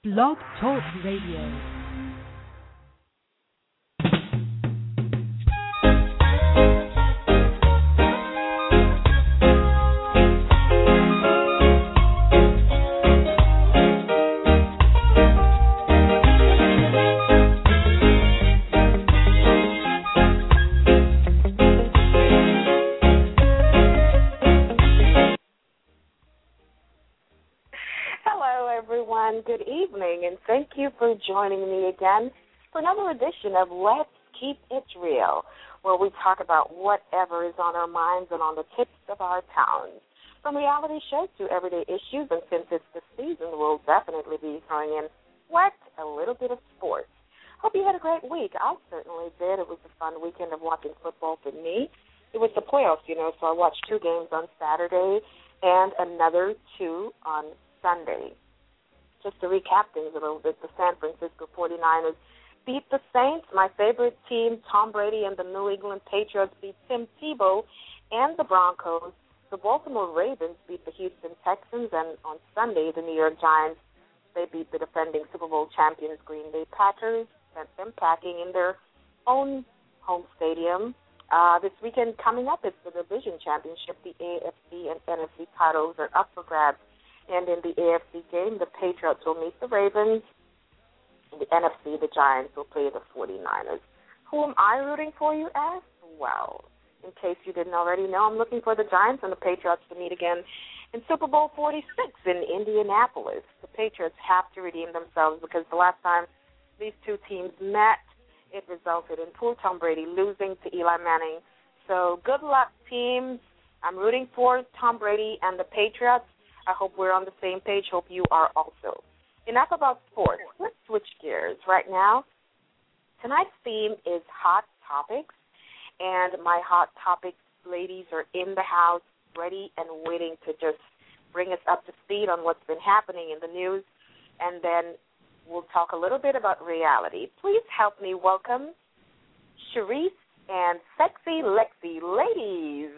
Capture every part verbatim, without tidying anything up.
Blog Talk Radio. Good evening, and thank you for joining me again for another edition of Let's Keep It Real, where we talk about whatever is on our minds and on the tips of our tongues. From reality shows to everyday issues, and since it's the season, we'll definitely be throwing in what? A little bit of sports. Hope you had a great week. I certainly did. It was a fun weekend of watching football for me. It was the playoffs, you know, so I watched two games on Saturday and another two on Sunday. Just to recap things a little bit, the San Francisco forty-niners beat the Saints, my favorite team. Tom Brady and the New England Patriots beat Tim Tebow and the Broncos. The Baltimore Ravens beat the Houston Texans, and on Sunday, the New York Giants, they beat the defending Super Bowl champions Green Bay Packers, sent them packing in their own home stadium. Uh, this weekend coming up is the division championship. The A F C and N F C titles are up for grabs. And in the A F C game, the Patriots will meet the Ravens. In the N F C, the Giants will play the forty-niners. Who am I rooting for, you ask? Well, in case you didn't already know, I'm looking for the Giants and the Patriots to meet again in Super Bowl forty-six in Indianapolis. The Patriots have to redeem themselves because the last time these two teams met, it resulted in poor Tom Brady losing to Eli Manning. So good luck, teams. I'm rooting for Tom Brady and the Patriots. I hope we're on the same page. Hope you are also. Enough about sports. Let's switch gears right now. Tonight's theme is Hot Topics, and my Hot Topics ladies are in the house ready and waiting to just bring us up to speed on what's been happening in the news, and then we'll talk a little bit about reality. Please help me welcome Sharice and Sexy Lexi. Ladies.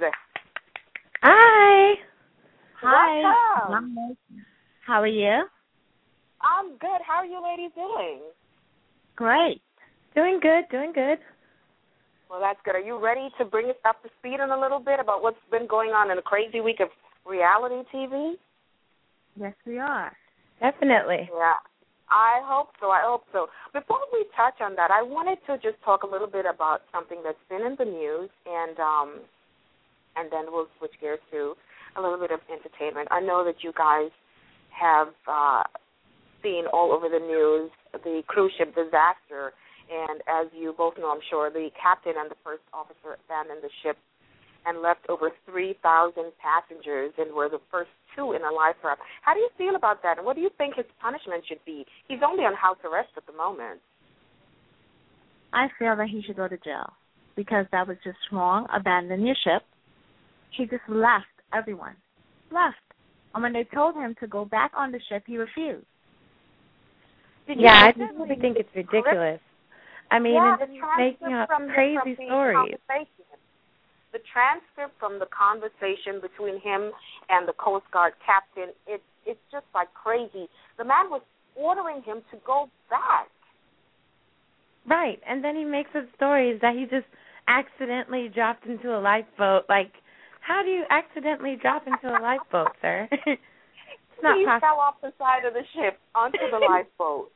Hi. Hi. Welcome. How are you? I'm good. How are you ladies doing? Great. Doing good, doing good. Well, that's good. Are you ready to bring us up to speed on a little bit about what's been going on in a crazy week of reality T V? Yes, we are. Definitely. Yeah. I hope so. I hope so. Before we touch on that, I wanted to just talk a little bit about something that's been in the news, and um, and then we'll switch gears to a little bit of entertainment. I know that you guys have uh, seen all over the news the cruise ship disaster, and as you both know, I'm sure, the captain and the first officer abandoned the ship and left over three thousand passengers and were the first two in a life raft. How do you feel about that, and what do you think his punishment should be? He's only on house arrest at the moment. I feel that he should go to jail because that was just wrong, abandon your ship. He just left everyone. Left. And when they told him to go back on the ship, he refused. Yeah, I just really think it's ridiculous. I mean, yeah, it's making up crazy the, stories. The transcript from the conversation between him and the Coast Guard captain, it, it's just like crazy. The man was ordering him to go back. Right, and then he makes up stories that he just accidentally dropped into a lifeboat. Like, how do you accidentally drop into a lifeboat, sir? It's not he possible. fell off the side of the ship onto the lifeboat.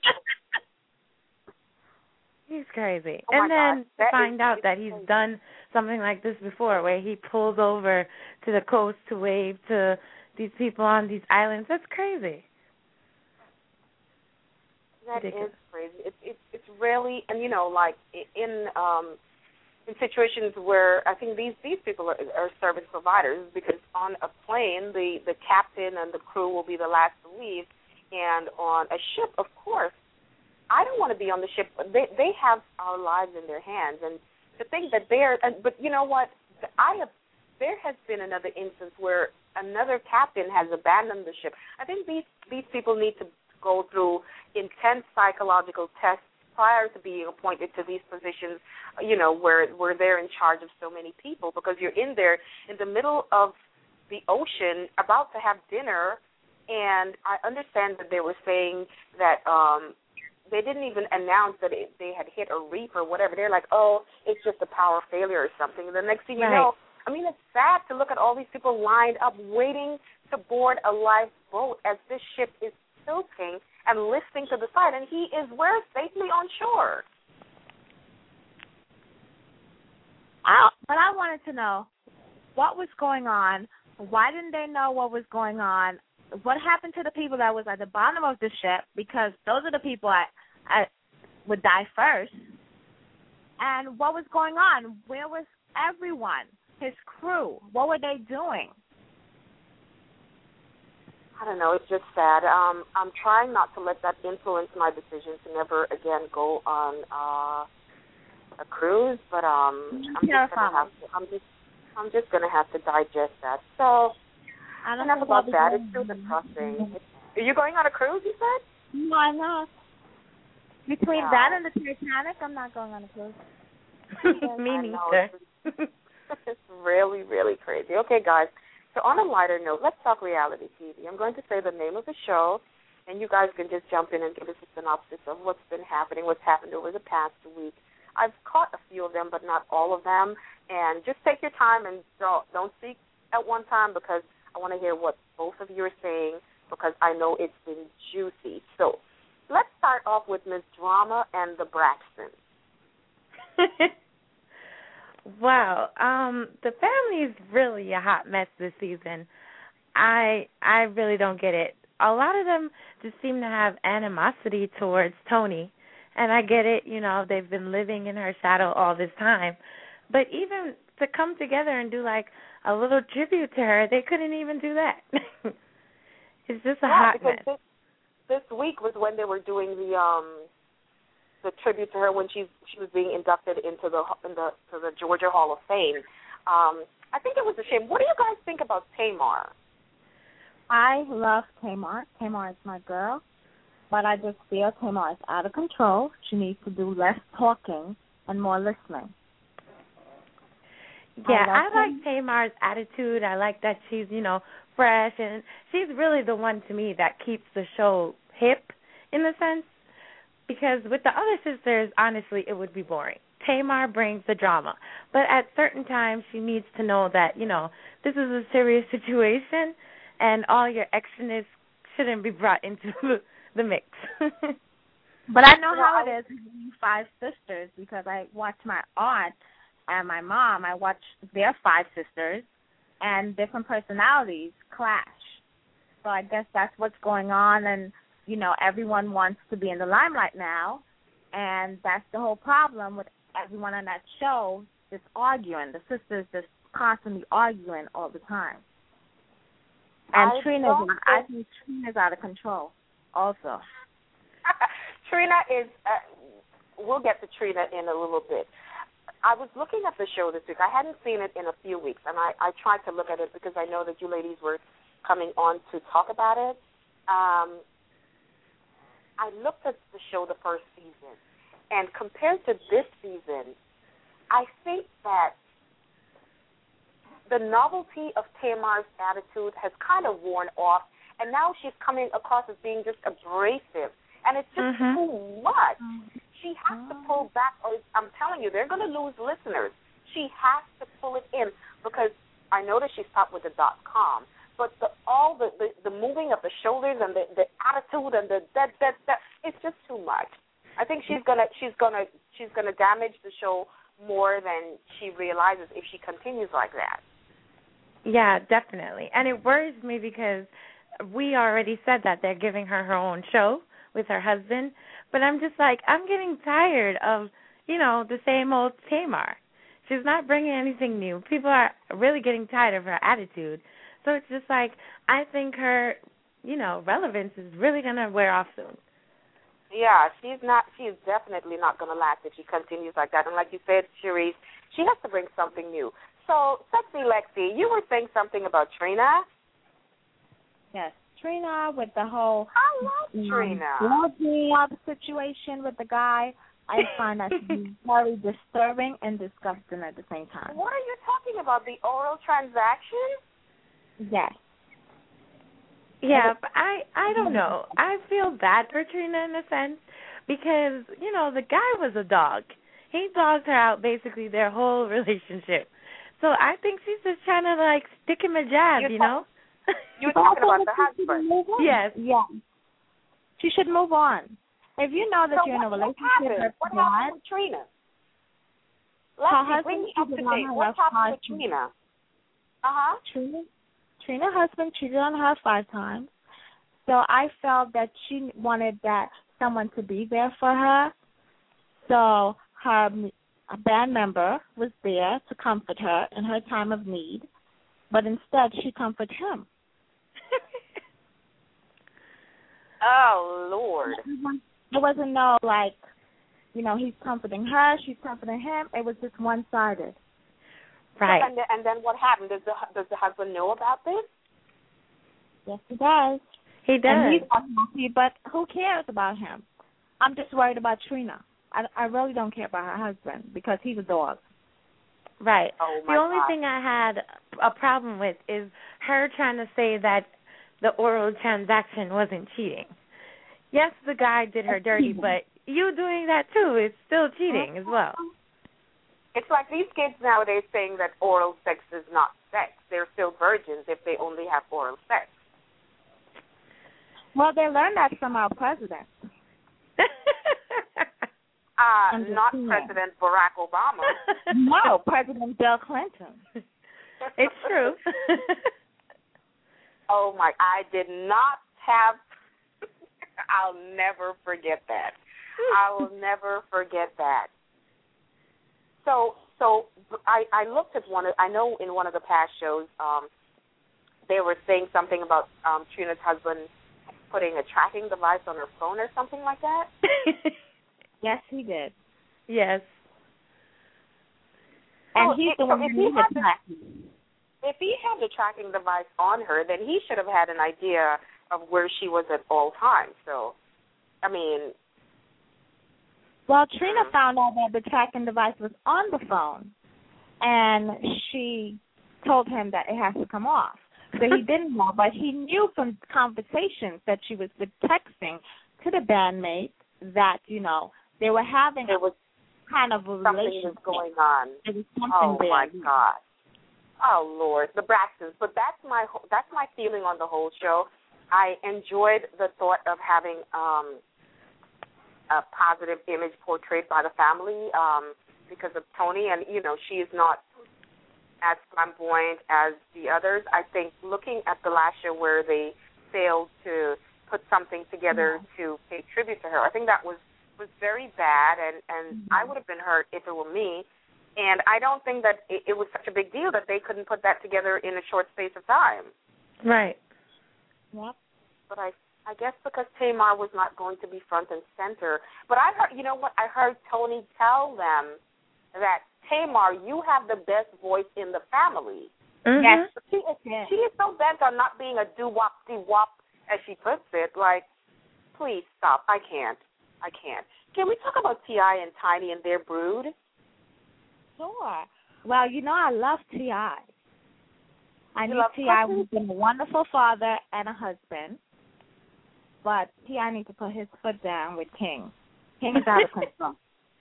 He's crazy. Oh and then gosh, to find is, out that he's crazy. done something like this before, where he pulls over to the coast to wave to these people on these islands, that's crazy. That Ridiculous. is crazy. It's it's it's really, and you know, like in um in situations where I think these these people are, are service providers, because on a plane the the captain and the crew will be the last to leave, and on a ship, of course, I don't want to be on the ship. They they have our lives in their hands, and to think that they're. But you know what? I have. There has been another instance where another captain has abandoned the ship. I think these these people need to go through intense psychological tests prior to being appointed to these positions, you know, where where they're in charge of so many people, because you're in there in the middle of the ocean about to have dinner and I understand that they were saying that um, they didn't even announce that it, they had hit a reef or whatever. They're like, oh, it's just a power failure or something. And the next thing you Right. know, I mean, it's sad to look at all these people lined up waiting to board a lifeboat as this ship is tilting and lifting to the side, and he is where? Safely on shore. I, but I wanted to know what was going on. Why didn't they know what was going on? What happened to the people that was at the bottom of the ship? Because those are the people that, that would die first. And what was going on? Where was everyone? His crew? What were they doing? I don't know. It's just sad. Um, I'm trying not to let that influence my decision to never again go on uh, a cruise, but um, I'm Yeah, just gonna have to. I'm just. I'm just gonna have to digest that. So I don't enough know about what that. was It's still going depressing. on. Are you going on a cruise? You said? Why not? Between Yeah. that and the Titanic, I'm not going on a cruise. Me I know. neither. It's really, really crazy. Okay, guys. So on a lighter note, let's talk reality T V. I'm going to say the name of the show, and you guys can just jump in and give us a synopsis of what's been happening, what's happened over the past week. I've caught a few of them, but not all of them. And just take your time and don't, don't speak at one time because I want to hear what both of you are saying because I know it's been juicy. So let's start off with Miz Drama and the Braxtons. Wow. Um, the family is really a hot mess this season. I I really don't get it. A lot of them just seem to have animosity towards Tony. And I get it, you know, they've been living in her shadow all this time. But even to come together and do, like, a little tribute to her, they couldn't even do that. It's just a yeah, hot because mess. This, this week was when they were doing the um the tribute to her when she she was being inducted into the in the to the Georgia Hall of Fame. Um, I think it was a shame. What do you guys think about Tamar? I love Tamar. Tamar is my girl. But I just feel Tamar is out of control. She needs to do less talking and more listening. Yeah, I, I like Tamar's attitude. I like that she's, you know, fresh, and she's really the one to me that keeps the show hip in a sense. Because with the other sisters, honestly, it would be boring. Tamar brings the drama. But at certain times, she needs to know that, you know, this is a serious situation, and all your extraness shouldn't be brought into the, the mix. But I know how it is with you five sisters because I watch my aunt and my mom. I watch their five sisters, and different personalities clash. So I guess that's what's going on, and, you know, everyone wants to be in the limelight now, and that's the whole problem with everyone on that show just arguing. The sisters just constantly arguing all the time. And I Trina's, don't I think Trina's out of control also. Trina is, uh, we'll get to Trina in a little bit. I was looking at the show this week. I hadn't seen it in a few weeks, and I, I tried to look at it because I know that you ladies were coming on to talk about it. Um, I looked at the show the first season, and compared to this season, I think that the novelty of Tamar's attitude has kind of worn off, and now she's coming across as being just abrasive, and it's just mm-hmm. too much. She has to pull back, or I'm telling you, they're going to lose listeners. She has to pull it in because I know that she stopped with the dot com, but the, all the, the, the moving of the shoulders and the, the attitude and the that that that it's just too much. I think she's gonna she's gonna she's gonna damage the show more than she realizes if she continues like that. Yeah, definitely. And it worries me because we already said that they're giving her her own show with her husband. But I'm just like, I'm getting tired of, you know, the same old Tamar. She's not bringing anything new. People are really getting tired of her attitude. So it's just like, I think her, you know, relevance is really going to wear off soon. Yeah, she's not, she's definitely not going to last if she continues like that. And like you said, Cherise, she has to bring something new. So, Sexy Lexi, you were saying something about Trina? Yes, Trina with the whole I love um, Trina. job situation with the guy. I find that to be very disturbing and disgusting at the same time. What are you talking about? The oral transaction? Yes. Yeah, but I I don't know. I feel bad for Trina in a sense because, you know, the guy was a dog. He dogged her out basically their whole relationship. So I think she's just trying to, like, stick him a jab, You're you ta- know? You're talking about the husband. Yes. Yeah. She should move on. If you know that So you're in a what, relationship what happened? What with happened God, with Trina? her Let's husband bring me up to cheated on date. her What happened five with times. Trina? Uh-huh. Trina, Trina's husband cheated on her five times. So I felt that she wanted that someone to be there for her. So her a band member was there to comfort her in her time of need, but instead she comforted him. Oh, Lord. There wasn't no, like, you know, he's comforting her, she's comforting him. It was just one-sided. Right. So, and, then, and then what happened? Does the does the husband know about this? Yes, he does. He does. And he's unhappy, but who cares about him? I'm just worried about Trina. I, I really don't care about her husband because he's a dog. Right. Oh, the my only God. thing I had a problem with is her trying to say that the oral transaction wasn't cheating. Yes, the guy did her dirty, but you doing that too is still cheating as well. It's like these kids nowadays saying that oral sex is not sex. They're still virgins if they only have oral sex. Well, they learned that from our president. Uh, I'm just not saying. President Barack Obama. No, President Bill Clinton. It's true. Oh, my, I did not have, I'll never forget that. I will never forget that. So, so I, I looked at one, of, I know in one of the past shows, um, they were saying something about um, Trina's husband putting a tracking device on her phone or something like that. Yes, he did. Yes. And Oh, he's it- the so one if who he needed had the- tracking. If he had the tracking device on her, then he should have had an idea of where she was at all times. So, I mean... Well, Trina found out that the tracking device was on the phone, and she told him that it has to come off. So he didn't know, but he knew from conversations that she was texting to the bandmate that, you know, they were having There was kind of a something relationship. was going on. There was something Oh, there. my God. Oh, Lord, the Braxtons. But that's my that's my feeling on the whole show. I enjoyed the thought of having um, a positive image portrayed by the family um, because of Toni, and, you know, she is not as flamboyant as the others. I think looking at the last show where they failed to put something together to pay tribute to her, I think that was, was very bad, and, and mm-hmm. I would have been hurt if it were me. And I don't think that it, it was such a big deal that they couldn't put that together in a short space of time. Right. Yep. But I I guess because Tamar was not going to be front and center. But I heard, you know what, I heard Toni tell them that, Tamar, you have the best voice in the family. Mm-hmm. Yes. She is, she is so bent on not being a doo-wop, dee-wop, as she puts it. Like, please stop. I can't. I can't. Can we talk about T I and Tiny and their brood? Sure. Well, you know, I love T I I You need love T I Pussy? who's been a wonderful father and a husband, but T I needs to put his foot down with King. King is out of control.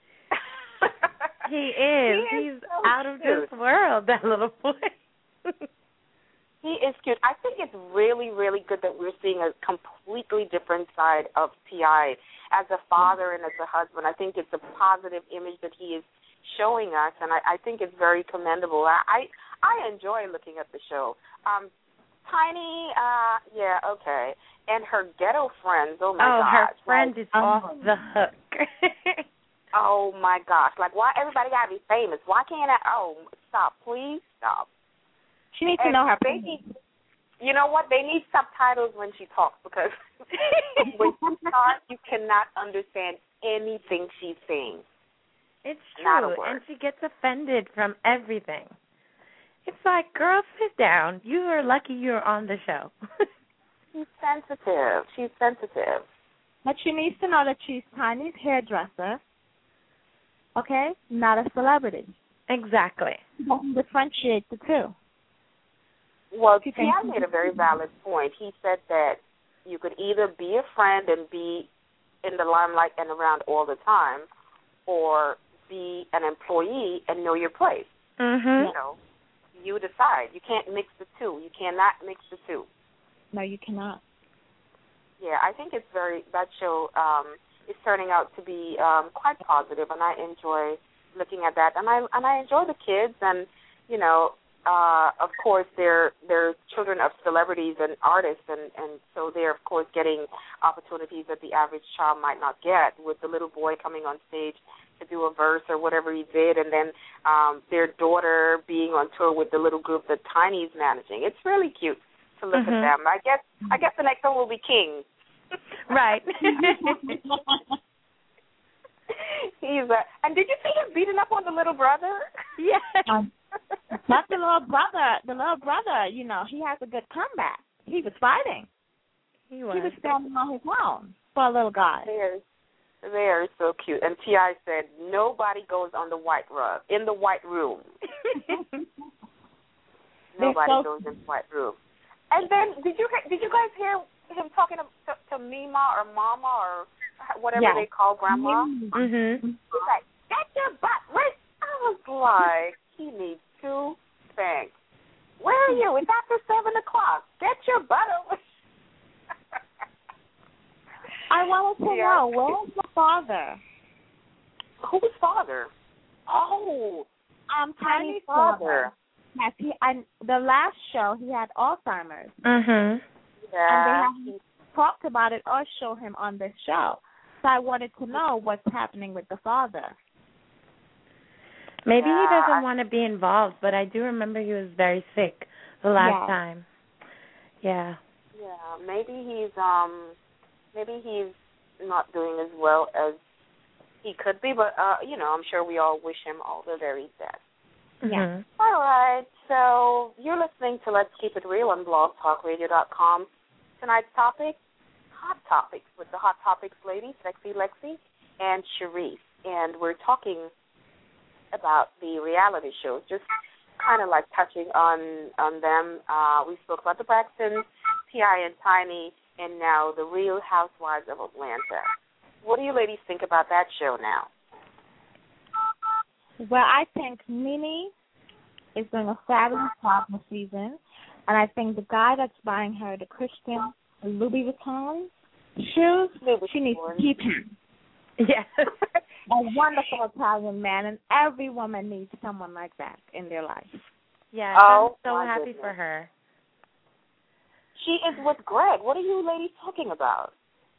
He is. He is He's so out of cute. this world, that little boy. He is cute. I think it's really, really good that we're seeing a completely different side of T I as a father and as a husband. I think it's a positive image that he is showing us, and I, I think it's very commendable. I, I I enjoy looking at the show. Um, Tiny, uh, yeah, okay, and her ghetto friends. Oh my oh, gosh, her friend like, is off the hook. oh my gosh, like why everybody gotta be famous? Why can't I? Oh, stop, please stop. She needs And to know her. they need, you know what? They need subtitles when she talks because when she starts, you cannot understand anything she's saying. It's Not a true, word. and she gets offended from everything. It's like, girl, sit down. You are lucky you're on the show. She's sensitive. She's sensitive. But she needs to know that she's Tiny's hairdresser, okay? Not a celebrity. Exactly. She doesn't differentiate the two. Well, T thinks I made a very valid point. He said that you could either be a friend and be in the limelight and around all the time, or be an employee and know your place. Mhm. You know, you decide. You can't mix the two. You cannot mix the two. No, you cannot. Yeah, I think it's very, that show um, is turning out to be um, quite positive, and I enjoy looking at that. And I and I enjoy the kids, and, you know, uh, of course, they're, they're children of celebrities and artists, and, and so they're, of course, getting opportunities that the average child might not get, with the little boy coming on stage to do a verse or whatever he did, and then um, their daughter being on tour with the little group that Tiny's managing. It's really cute to look Mhm. at them. I guess I guess the next one will be King. Right. He's a, and did you see him beating up on the little brother? Yeah. Um, But the little brother, the little brother, you know, he has a good comeback. He was fighting. He was. He was standing on his own for a little guy. They're they're so cute. And T I said nobody goes on the white rug in the white room. Nobody so- goes in the white room. And then did you did you guys hear him talking to, to, to Mima or Mama or whatever Yeah. they call Grandma? Mhm. He's like, get your butt right. I was like, he needs two thanks. Where are you? It's after seven o'clock. Get your butt over. I wanted to Yeah. know, where's the father? Whose father? Oh, Um, Tiny's Tiny's father. Yes, he. And the last show, he had Alzheimer's, Mhm. Yeah. and they haven't talked about it or show him on this show. So I wanted to know what's happening with the father. Maybe Yeah, he doesn't I- want to be involved, but I do remember he was very sick the last Yeah. time. Yeah. Yeah, maybe he's um, maybe he's not doing as well as he could be, but uh, you know, I'm sure we all wish him all the very best. Yeah. Mhm. All right, so you're listening to Let's Keep It Real on blog talk radio dot com. Tonight's topic, Hot Topics, with the Hot Topics ladies, Sexy Lexi and Sharice. And we're talking about the reality shows, just kind of like touching on, on them. Uh, we spoke about the Braxtons, T I and Tiny, and now the Real Housewives of Atlanta. What do you ladies think about that show now? Well, I think Nene is doing a fabulous job this season, and I think the guy that's buying her the Christian Louis Vuitton shoes, Louis she needs Vuitton. to keep him. Yes. A wonderful Italian man, and every woman needs someone like that in their life. Yes. Oh, I'm so my happy goodness. for her. She is with Greg. What are you ladies talking about?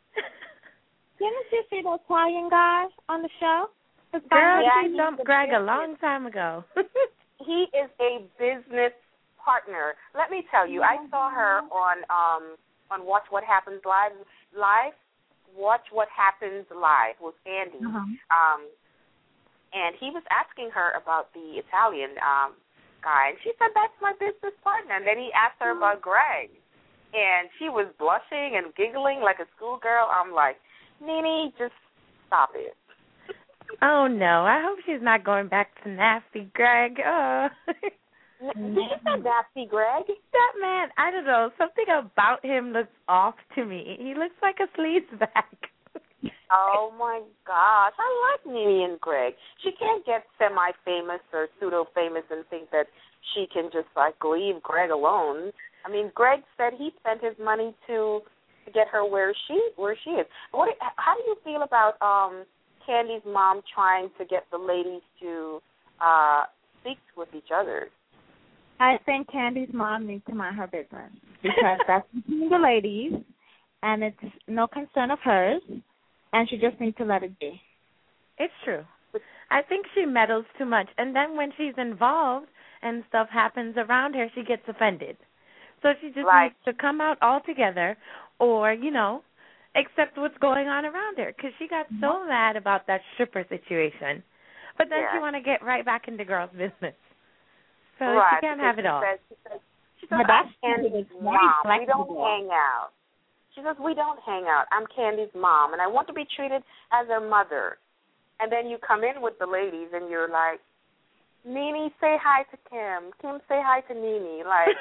Didn't you see the Italian guy on the show? Girl, Yeah, she he's dumped a Greg a business- long time ago. He is a business partner. Let me tell you, I saw her on um on Watch What Happens Live. Live, Watch What Happens Live with Andy. Uh-huh. Um, and he was asking her about the Italian um guy, and she said that's my business partner. And then he asked her about Greg, and she was blushing and giggling like a schoolgirl. I'm like, Nene, just stop it. Oh, no. I hope she's not going back to nasty Greg. Oh. Did you say nasty Greg? That man, I don't know. Something about him looks off to me. He looks like a sleazeback. Oh, my gosh. I like Nene and Greg. She can't get semi-famous or pseudo-famous and think that she can just, like, leave Greg alone. I mean, Greg said he spent his money to to get her where she where she is. What? How do you feel about um, Candy's mom trying to get the ladies to uh, speak with each other? I think Candy's mom needs to mind her business because that's between the ladies, and it's no concern of hers, and she just needs to let it be. It's true. I think she meddles too much, and then when she's involved and stuff happens around her, she gets offended. So she just Right. needs to come out altogether or, you know, accept what's going on around her because she got so mad about that stripper situation. But then Yeah. she want to get right back into girls' business. So right. she can't because have it she all. Says, she says, she says But that's I'm Candy's very mom. We don't flexible. hang out. She says, we don't hang out. I'm Candy's mom, and I want to be treated as her mother. And then you come in with the ladies, and you're like, Nene, say hi to Kim. Kim, say hi to Nene. Like,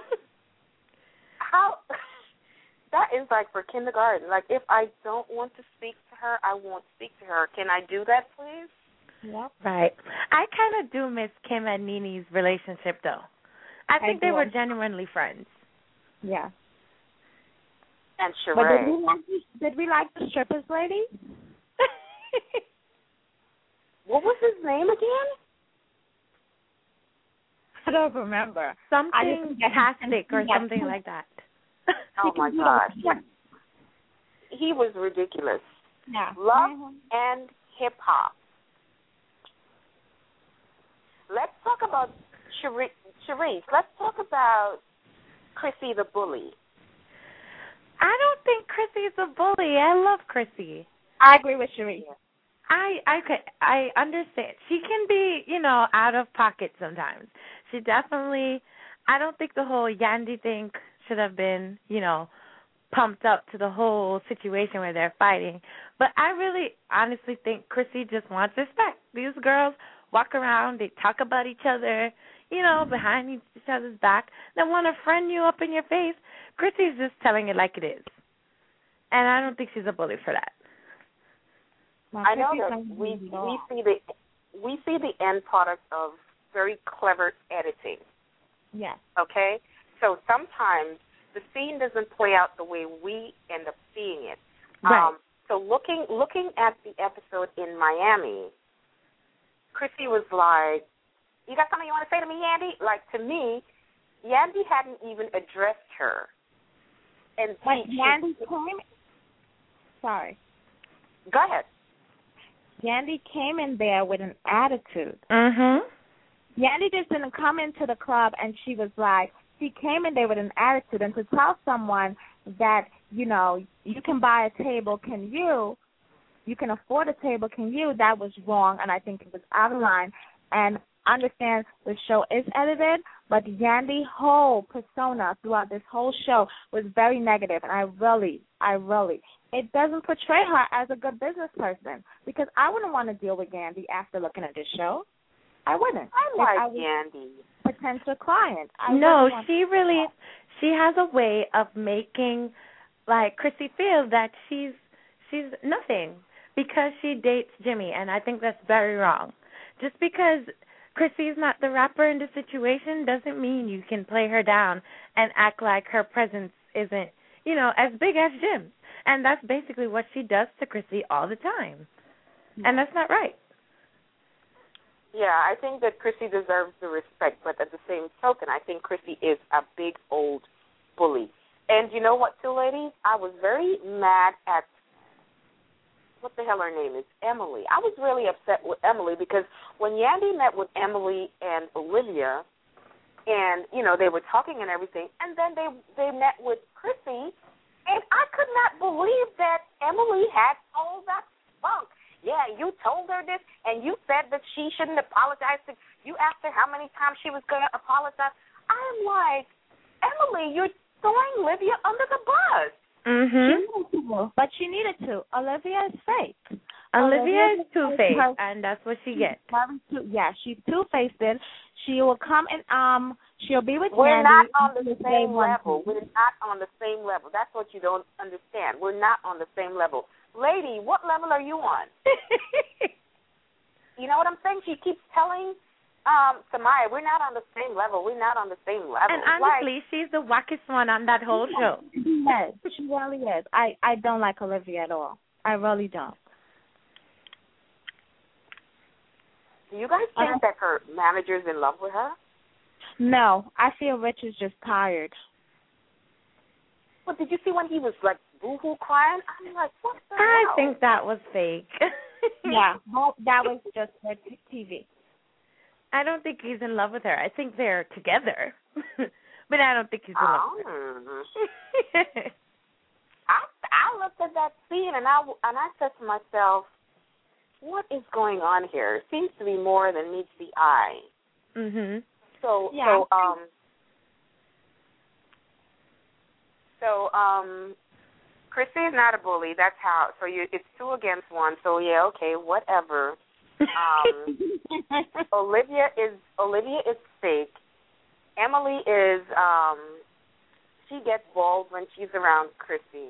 how? That is like for kindergarten. Like, if I don't want to speak to her, I won't speak to her. Can I do that, please? Yep. Right. I kind of do miss Kim and Nene's relationship, though. I think I they do. were genuinely friends. Yeah. And But did Sheree. we like the, did we like the strippers lady? What was his name again? I don't remember. Something fantastic or something like that. Oh, my gosh. He was ridiculous. Yeah. Love Mm-hmm. and hip-hop. Let's talk about Cherise. Cherise, let's talk about Chrissy the bully. I don't think Chrissy's a bully. I love Chrissy. I agree with Cherise. I I could I understand. She can be, you know, out of pocket sometimes. She definitely. I don't think the whole Yandy thing should have been, you know, pumped up to the whole situation where they're fighting. But I really honestly think Chrissy just wants respect. These girls walk around, they talk about each other, you know, behind each other's back. They want to friend you up in your face. Chrissy's just telling it like it is. And I don't think she's a bully for that. Well, I know Chrissy's that not we bully at all. we see the we see the end product of very clever editing. Yes. Okay? So sometimes the scene doesn't play out the way we end up seeing it. Right. Um, so looking looking at the episode in Miami, Chrissy was like, "You got something you want to say to me, Yandy?" Like, to me, Yandy hadn't even addressed her. And When she, Yandy she, came, sorry, go ahead. Yandy came in there with an attitude. Mhm. Yandy just didn't come into the club and she was like, she came in there with an attitude. And to tell someone that, you know, you can buy a table, can you, you can afford a table, can you, that was wrong, and I think it was out of line. And understand the show is edited, but Yandy's whole persona throughout this whole show was very negative, and I really, I really, it doesn't portray her as a good business person, because I wouldn't want to deal with Yandy after looking at this show. I wouldn't. I If like I was Yandy. a potential client. I No, wouldn't want she really, she has a way of making, like, Chrissy feel that she's she's nothing because she dates Jimmy, and I think that's very wrong. Just because Chrissy's not the rapper in the situation doesn't mean you can play her down and act like her presence isn't, you know, as big as Jim's. And that's basically what she does to Chrissy all the time. Yeah. And that's not right. Yeah, I think that Chrissy deserves the respect, but at the same token, I think Chrissy is a big old bully. And you know what, too, ladies? I was very mad at, what the hell her name is, Emily. I was really upset with Emily because when Yandy met with Emily and Olivia, and, you know, they were talking and everything, and then they they met with Chrissy, and I could not believe that Emily had all that spunk. Yeah, you told her this, and you said that she shouldn't apologize. To, you asked her how many times she was going to apologize. I'm like, Emily, you're throwing Olivia under the bus. Mm-hmm. But she needed to. Olivia is fake. Olivia is two-faced, and that's what she gets. Yeah, she's two-faced. She will come and um, she'll be with We're Yandy not on the same level. We're not on the same level. That's what you don't understand. We're not on the same level. Lady, what level are you on? You know what I'm saying? She keeps telling um, Samaya, we're not on the same level. We're not on the same level. And honestly, like, she's the wackest one on that whole show. Yes, she really is. I, I don't like Olivia at all. I really don't. Do you guys think uh, that her manager's in love with her? No, I feel Rich is just tired. Well, did you see when he was, like, boo-hoo crying? I'm like, what the I hell? think that was fake. Yeah, well, that was just for T V. I don't think he's in love with her. I think they're together. But I don't think he's in love oh. with her. I, I looked at that scene, and I, and I said to myself, what is going on here? It seems to be more than meets the eye. Mhm. So, yeah. so, um, so, um, Chrissy is not a bully. That's how. So you, it's two against one. So yeah, okay, whatever. Um, Olivia is Olivia is fake. Emily is um, she gets bald when she's around Chrissy.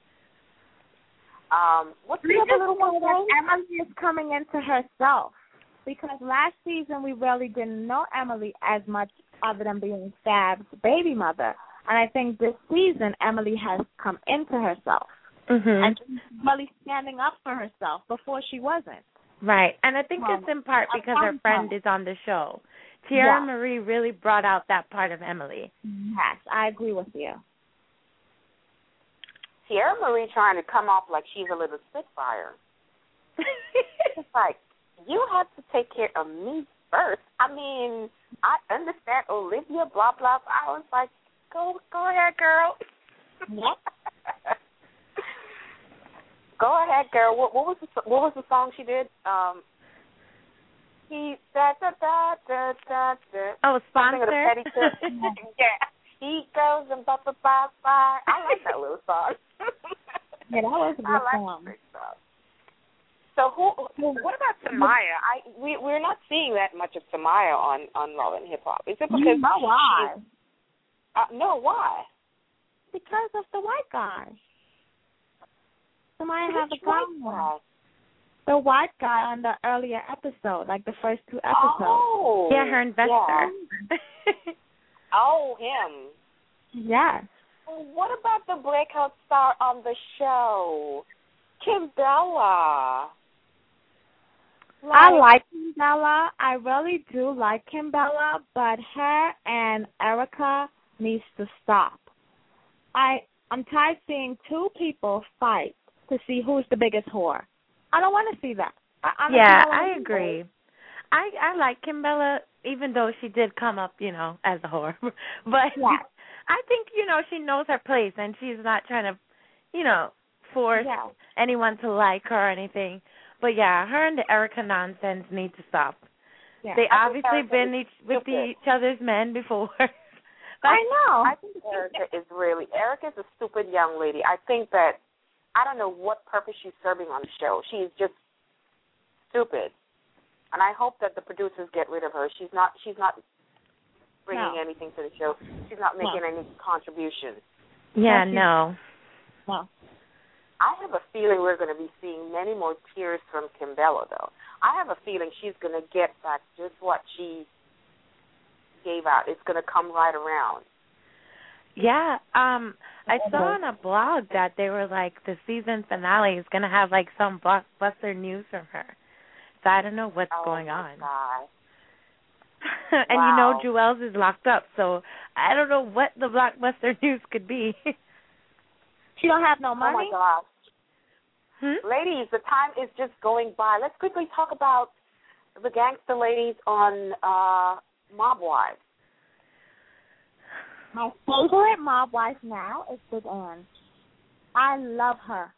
Um, what's the other little one? Emily is coming into herself, because last season we really didn't know Emily as much other than being Fab's baby mother. And I think this season Emily has come into herself. Mm-hmm. And she's really standing up for herself. Before she wasn't. Right. And I think um, it's in part because her friend is on the show. Tiara yeah. Marie really brought out that part of Emily. Yes, I agree with you. Tiara Marie trying to come off like she's a little spitfire. It's like, you have to take care of me first. I mean, I understand Olivia, blah, blah, blah. I was like, go, go ahead, girl. Yep. Go ahead, girl. What, what was the what was the song she did? Um, he da da da da da da. Oh, Sponsor. Yeah. He goes and ba ba ba ba. I like that little song. Yeah, that was a good I like song. that song. So who? What about Samaya? I we we're not seeing that much of Samaya on, on Love and Hip Hop. Is it because? You know why? Uh, no, why? Because of the white guy. Samaya have a guy. The white guy on the earlier episode, like the first two episodes. Oh, yeah, her investor. Yeah. Oh, him. Yes. Well, what about the breakout star on the show, Kimbella? Like, I like Kimbella. I really do like Kimbella, but her and Erica needs to stop. I I'm tired of seeing two people fight to see who's the biggest whore. I don't want to see that. I, yeah, I agree. I I like Kimbella, even though she did come up, you know, as a whore. But yeah. I think, you know, she knows her place, and she's not trying to, you know, force yeah. anyone to like her or anything. But, yeah, her and the Erica nonsense need to stop. Yeah. They I obviously been each, with the, each other's men before. I know. I think Erica is really, Erica's a stupid young lady. I think that, I don't know what purpose she's serving on the show. She's just stupid. And I hope that the producers get rid of her. She's not She's not bringing no. anything to the show. She's not making no. any contribution. Yeah, no. No. I have a feeling we're going to be seeing many more tears from Kimbella, though. I have a feeling she's going to get back just what she gave out. It's going to come right around. Yeah, um, I saw on a blog that they were like, the season finale is going to have like some blockbuster news from her. So I don't know what's oh going my on. God. And wow. you know Juelz is locked up, so I don't know what the blockbuster news could be. She don't have no money? Oh, my gosh. Hmm? Ladies, the time is just going by. Let's quickly talk about the gangster ladies on uh, Mob Wives. My favorite Mob wife now is Big Ann. I love her.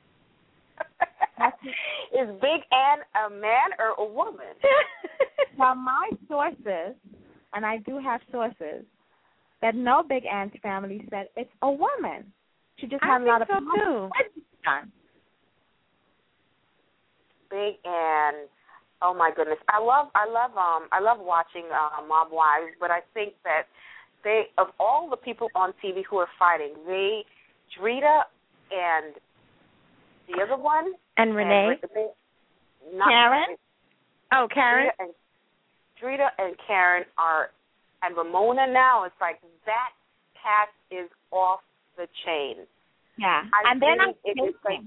Is Big Ann a man or a woman? Well, my sources, and I do have sources, that know Big Ann's family said it's a woman. She just I had a lot of so too. Big Ann. Oh my goodness. I love I love um I love watching uh, Mob Wives, but I think that they of all the people on T V who are fighting, they Drita and the other one and Renee, and, they, not Karen. Renee, oh, Karen. Drita and, Drita and Karen are, and Ramona now. It's like that cast is off the chain. Yeah, I and then really, it is like,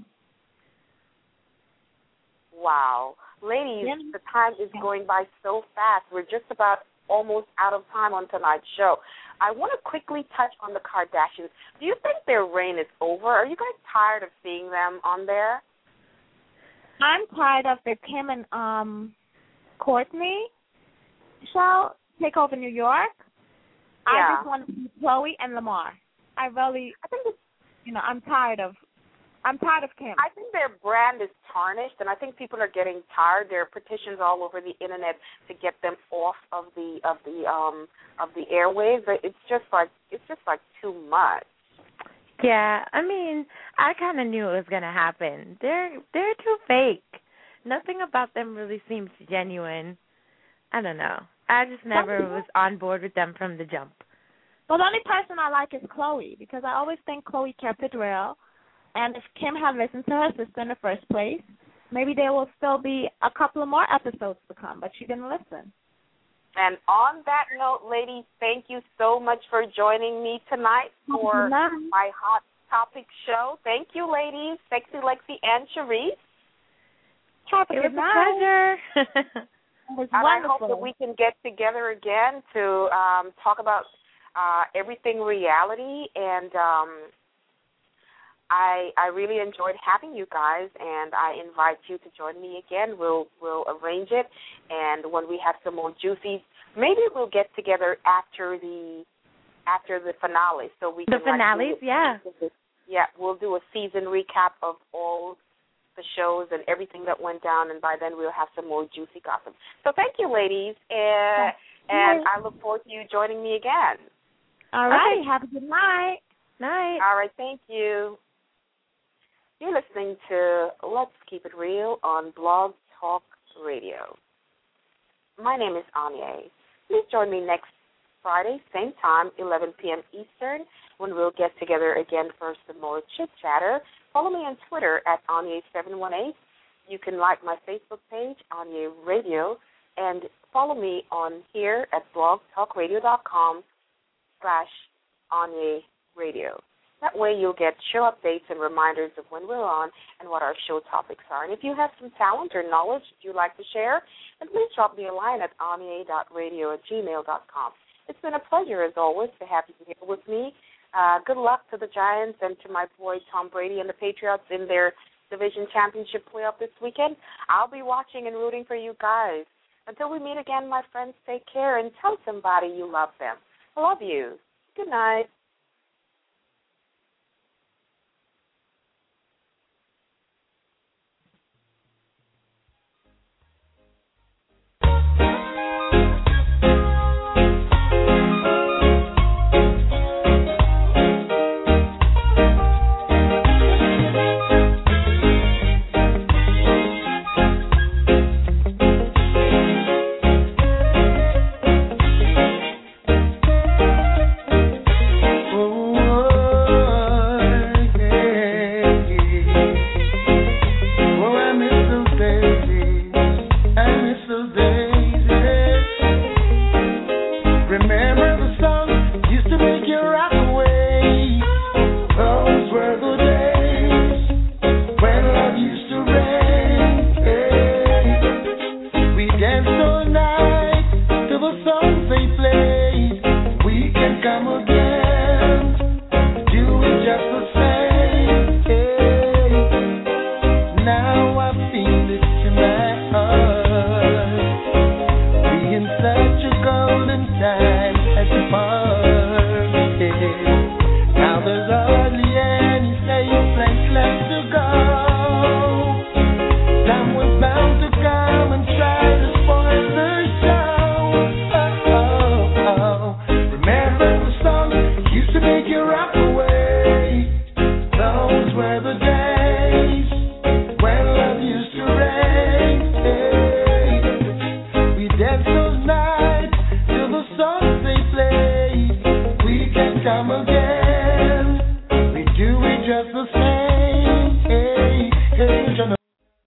wow, ladies, yeah. The time is going by so fast. We're just about almost out of time on tonight's show. I want to quickly touch on the Kardashians. Do you think their reign is over? Are you guys tired of seeing them on there? I'm tired of the Kim and um, Courtney show, Take Over New York. Yeah. I just want to see Chloe and Lamar. I really, I think it's, you know, I'm tired of I'm tired of Kim. I think their brand is tarnished, and I think people are getting tired. There are petitions all over the internet to get them off of the of the um of the airwaves. It's just like it's just like too much. Yeah, I mean, I kind of knew it was gonna happen. They're they're too fake. nothing about them really seems genuine. I don't know. I just never was on board with them from the jump. Well, the only person I like is Chloe, because I always think Chloe kept it real. And if Kim had listened to her sister in the first place, maybe there will still be a couple of more episodes to come, but she didn't listen. And on that note, ladies, thank you so much for joining me tonight for my Hot Topic show. Thank you, ladies, Sexy Lexi and Sharice. Have a it good was night. a pleasure. It was and wonderful. I hope that we can get together again to um, talk about uh, everything reality. And um, I I really enjoyed having you guys, and I invite you to join me again. We'll we'll arrange it, and when we have some more juicy, maybe we'll get together after the after the finale, so we the can finales, like, yeah, yeah, we'll do a season recap of all the shows and everything that went down, and by then we'll have some more juicy gossip. So thank you, ladies, and, and I look forward to you joining me again. All right, okay. have a good night. Night. All right, thank you. You're listening to Let's Keep It Real on Blog Talk Radio. My name is Anya. Please join me next Friday, same time, eleven p.m. Eastern, when we'll get together again for some more chit-chatter. Follow me on Twitter at Anya seven one eight. You can like my Facebook page, Anya Radio, and follow me on here at blogtalkradio.com slash Anya Radio. That way you'll get show updates and reminders of when we're on and what our show topics are. And if you have some talent or knowledge that you'd like to share, then please drop me a line at anya dot radio at gmail dot com. It's been a pleasure, as always, to have you here with me. Uh, good luck to the Giants and to my boy Tom Brady and the Patriots in their division championship playoff this weekend. I'll be watching and rooting for you guys. Until we meet again, my friends, take care and tell somebody you love them. I love you. Good night. Come again.